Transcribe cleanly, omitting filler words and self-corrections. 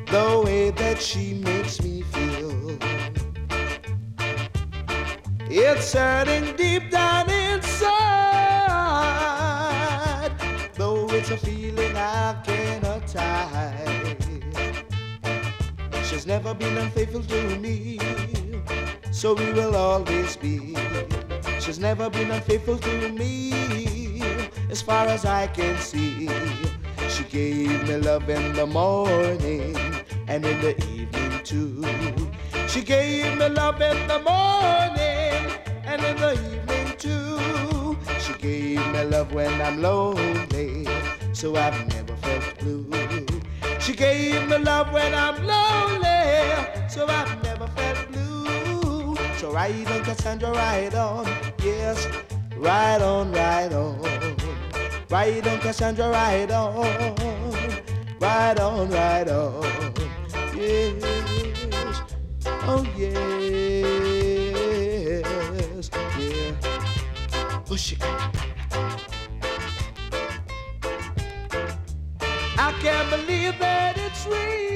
the way that she makes me feel. It's hurting deep down inside, though it's a feeling I cannot hide. She's never been unfaithful to me, so we will always be. She's never been unfaithful to me, as far as I can see. She gave me love in the morning and in the evening too. She gave me love in the morning and in the evening too. She gave me love when I'm lonely, so I've never felt blue. She gave me love when I'm lonely, so I've never felt blue. So ride on, Cassandra, ride on, yes, ride on, ride on. Ride on, Cassandra, ride on, ride on, ride on, yes, oh yes, yeah, push it. I can't believe that it's real.